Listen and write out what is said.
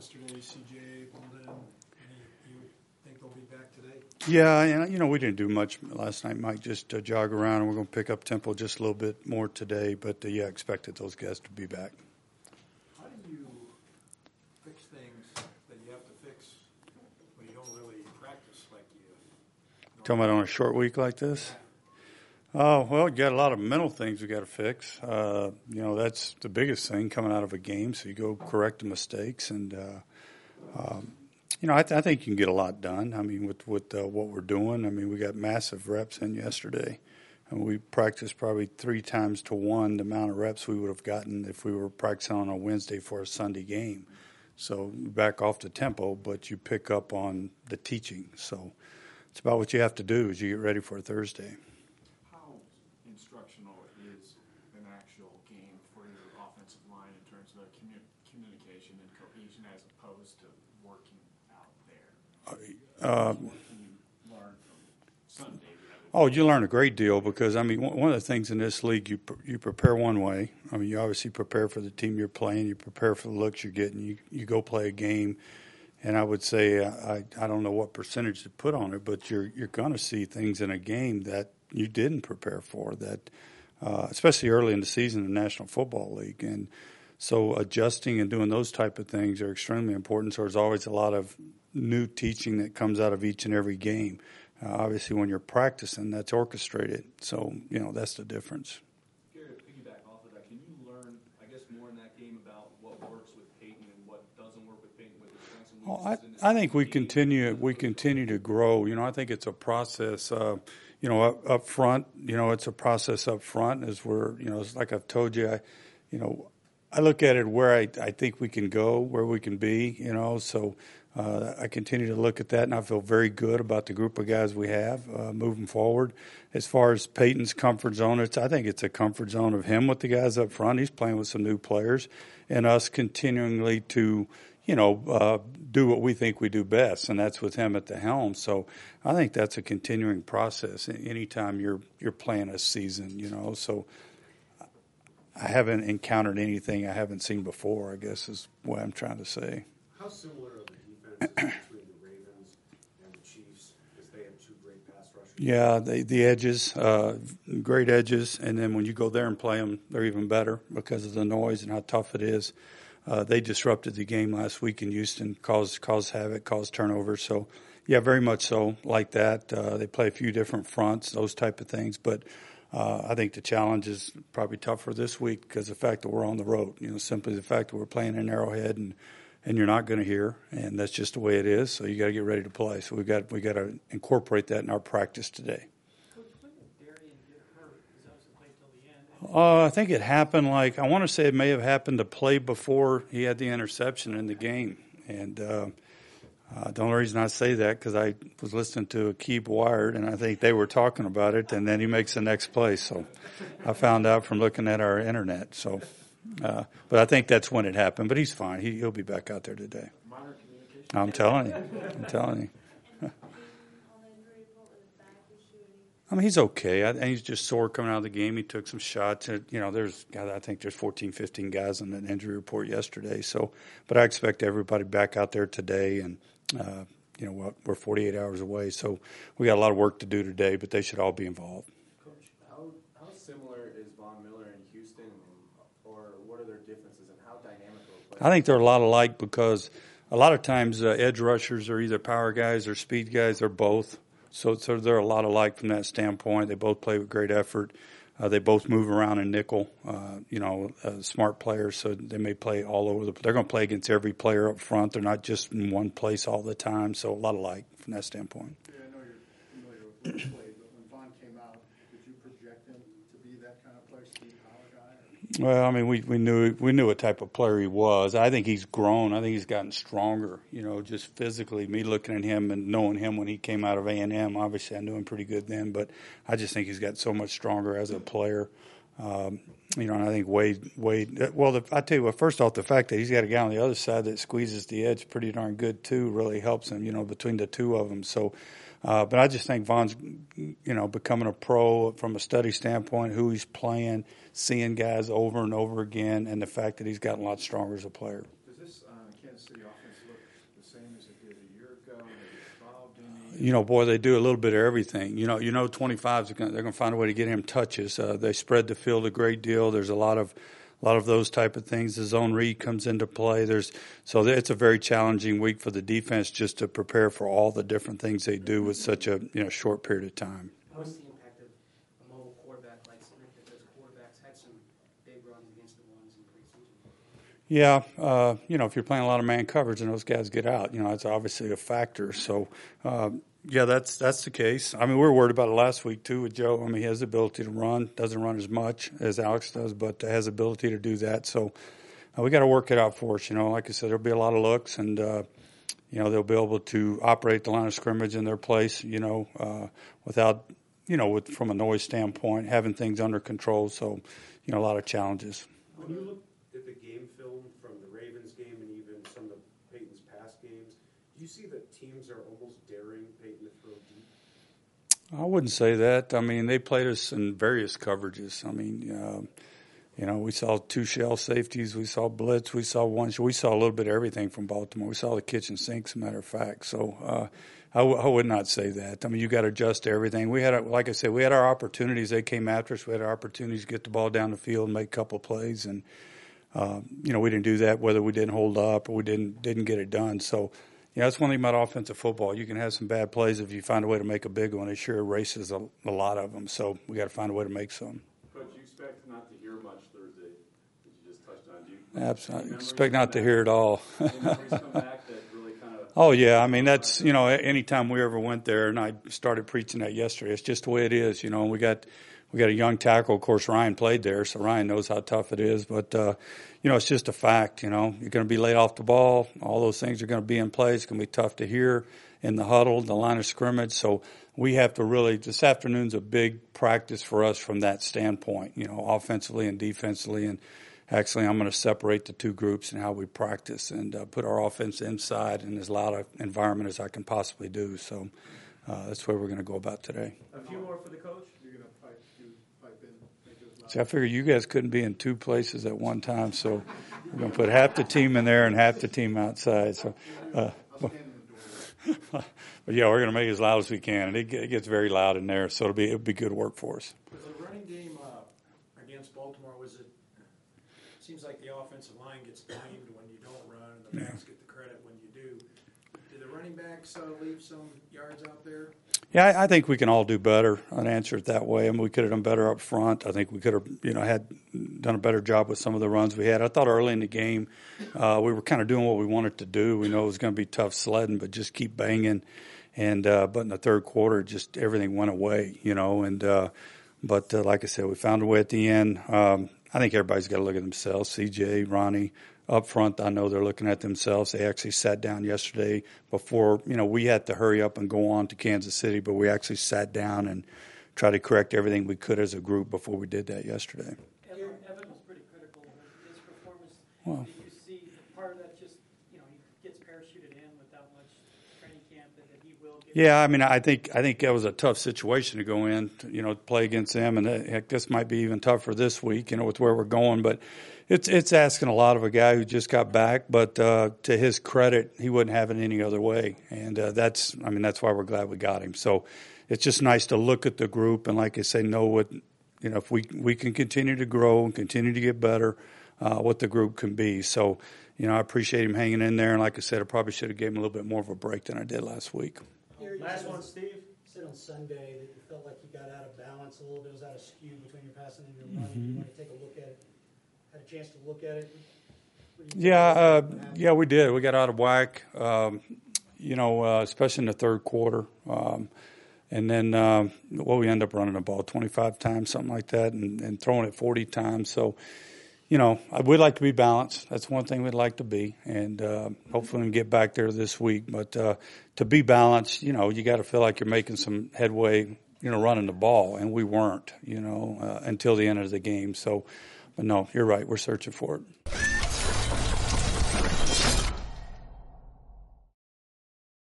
yesterday, CJ, Bolden. You think they'll be back today? Yeah, and we didn't do much last night, Mike. Just jog around, and we're going to pick up tempo just a little bit more today. But yeah, expected those guys to be back. How do you fix things that you have to fix when you don't really practice like you? Talking about on a short week like this? Oh, well, you got a lot of mental things we got to fix. That's the biggest thing coming out of a game. So you go correct the mistakes, and I think you can get a lot done. I mean, with what we're doing. I mean, we got massive reps in yesterday, and we practiced probably 3 times to 1 the amount of reps we would have gotten if we were practicing on a Wednesday for a Sunday game. So you back off the tempo, but you pick up on the teaching. So it's about what you have to do as you get ready for a Thursday. Instructional is an actual game for your offensive line in terms of communication and cohesion as opposed to working out there? What can you learn from Sunday? You learn a great deal because, I mean, one of the things in this league, you prepare one way. I mean, you obviously prepare for the team you're playing. You prepare for the looks you're getting. You go play a game. And I would say, I don't know what percentage to put on it, but you're going to see things in a game that you didn't prepare for, that especially early in the season in the National Football League. And so adjusting and doing those type of things are extremely important. So there's always a lot of new teaching that comes out of each and every game. Obviously, when you're practicing, that's orchestrated. So, that's the difference. Gary, to piggyback off of that, can you learn, I guess, more in that game about what works with Peyton and what doesn't work with Peyton, with his strengths and weaknesses? I think we continue to grow. I think it's a process. Up front, it's a process up front as we're, it's like I've told you, I look at it where I think we can go, where we can be, so I continue to look at that, and I feel very good about the group of guys we have moving forward. As far as Peyton's comfort zone, I think it's a comfort zone of him with the guys up front. He's playing with some new players, and us continually to do what we think we do best, and that's with him at the helm. So I think that's a continuing process anytime you're playing a season, So I haven't encountered anything I haven't seen before, I guess is what I'm trying to say. How similar are the defenses between the Ravens and the Chiefs, because they have 2 great pass rushers? Yeah, the edges, great edges, and then when you go there and play them, they're even better because of the noise and how tough it is. They disrupted the game last week in Houston, caused havoc, caused turnovers. So, yeah, very much so like that. They play a few different fronts, those type of things. But I think the challenge is probably tougher this week because of the fact that we're on the road. Simply the fact that we're playing in Arrowhead and you're not going to hear, and that's just the way it is. So you got to get ready to play. So we got to incorporate that in our practice today. I think it happened I want to say it may have happened to play before he had the interception in the game. And the only reason I say that because I was listening to Keep Wired, and I think they were talking about it, and then he makes the next play. So I found out from looking at our internet. So, but I think that's when it happened. But he's fine. He'll be back out there today. Minor communication. I'm telling you. I mean, he's okay. I think he's just sore coming out of the game. He took some shots. I think there's 14, 15 guys on an injury report yesterday. So, but I expect everybody back out there today. And, we're 48 hours away. So we got a lot of work to do today, but they should all be involved. Coach, how similar is Von Miller in Houston, or what are their differences, and how dynamic are they? I think they're a lot alike because a lot of times edge rushers are either power guys or speed guys or both. So they're a lot alike from that standpoint. They both play with great effort. They both move around in nickel, smart players, so they may play all over they're going to play against every player up front. They're not just in one place all the time, so a lot alike from that standpoint. Yeah, I know you're familiar with what he played, but when Von came out, did you project him to be that kind of player, speed power guy? Well, I mean, we knew what type of player he was. I think he's grown. I think he's gotten stronger, just physically. Me looking at him and knowing him when he came out of A&M, obviously I knew him pretty good then, but I just think he's got so much stronger as a player. And I think Wade. Well, I tell you what. First off, the fact that he's got a guy on the other side that squeezes the edge pretty darn good too really helps him. Between the two of them. So, but I just think Von's, becoming a pro from a study standpoint, who he's playing, seeing guys over and over again, and the fact that he's gotten a lot stronger as a player. Does this Kansas City offense Boy, they do a little bit of everything. 25s they're going to find a way to get him touches. They spread the field a great deal. There's a lot of those type of things. The zone read comes into play. So it's a very challenging week for the defense just to prepare for all the different things they do with such a short period of time. What's the impact of a mobile quarterback like Smith that those quarterbacks had some big runs against the ones in preseason? Yeah, if you're playing a lot of man coverage and those guys get out, that's obviously a factor. So, yeah, that's the case. I mean, we were worried about it last week too with Joe. I mean, he has the ability to run, doesn't run as much as Alex does, but has the ability to do that. So, we got to work it out for us. Like I said, there'll be a lot of looks, and they'll be able to operate the line of scrimmage in their place. Without from a noise standpoint, having things under control. So, a lot of challenges. When you look at the game film from the Ravens game and even some of Peyton's past games, do you see that teams are almost daring Peyton to throw deep? I wouldn't say that. I mean, they played us in various coverages. I mean, we saw 2 shell safeties, we saw blitz, we saw one. We saw a little bit of everything from Baltimore. We saw the kitchen sink, as a matter of fact. So I would not say that. I mean, you got to adjust to everything. Like I said, we had our opportunities. They came after us. We had our opportunities to get the ball down the field and make a couple of plays, and we didn't do that. Whether we didn't hold up or we didn't get it done. So. That's one thing about offensive football. You can have some bad plays if you find a way to make a big one. It sure erases a lot of them. So we got to find a way to make some. Coach, you expect not to hear much Thursday that you just touched on. Do you Absolutely. Expect not to hear it all. Any memories come back that really kind of... Oh, yeah. I mean, that's, anytime we ever went there, and I started preaching that yesterday, it's just the way it is, and we got a young tackle. Of course, Ryan played there, so Ryan knows how tough it is. But, it's just a fact, You're going to be laid off the ball. All those things are going to be in place. It's going to be tough to hear in the huddle, the line of scrimmage. So we have to really – this afternoon's a big practice for us from that standpoint, offensively and defensively. And actually, I'm going to separate the two groups and how we practice and put our offense inside in as loud an environment as I can possibly do. So that's where we're going to go about today. A few more for the coach. See, I figured you guys couldn't be in 2 places at one time, so we're going to put half the team in there and half the team outside. So, but yeah, we're going to make it as loud as we can, and it gets very loud in there, so it'll be good work for us. Was the running game against Baltimore? Seems like the offensive line gets blamed when you don't run, and the backs get the credit when you do. Did the running backs leave some yards out there? Yeah, I think we can all do better and answer it that way. I mean, we could have done better up front. I think we could have, had done a better job with some of the runs we had. I thought early in the game we were kind of doing what we wanted to do. We know it was going to be tough sledding, but just keep banging. And but in the third quarter, just everything went away, But like I said, we found a way at the end. I think everybody's got to look at themselves. CJ, Ronnie. Up front, I know they're looking at themselves. They actually sat down yesterday before, we had to hurry up and go on to Kansas City, but we actually sat down and tried to correct everything we could as a group before we did that yesterday. Evan was pretty critical of his performance. Well, Did you see part of that just, he gets parachuted in without much training camp that he will get? Yeah, I mean, I think that was a tough situation to go in, to play against them, and heck, this might be even tougher this week, with where we're going, but it's asking a lot of a guy who just got back, but to his credit, he wouldn't have it any other way, and that's why we're glad we got him. So it's just nice to look at the group and, like I say, know what, if we can continue to grow and continue to get better, what the group can be. So, I appreciate him hanging in there, and like I said, I probably should have gave him a little bit more of a break than I did last week. Last one, Steve. Said on Sunday that you felt like you got out of balance a little bit. Was out of skew between your passing and your running? You want to take a look at it? Had a chance to look at it? Yeah, we did. We got out of whack, especially in the third quarter. And then, we end up running the ball 25 times, something like that, and throwing it 40 times. So, we'd like to be balanced. That's one thing we'd like to be. And hopefully we can get back there this week. But to be balanced, you got to feel like you're making some headway, running the ball. And we weren't, until the end of the game. So, but no, you're right. We're searching for it.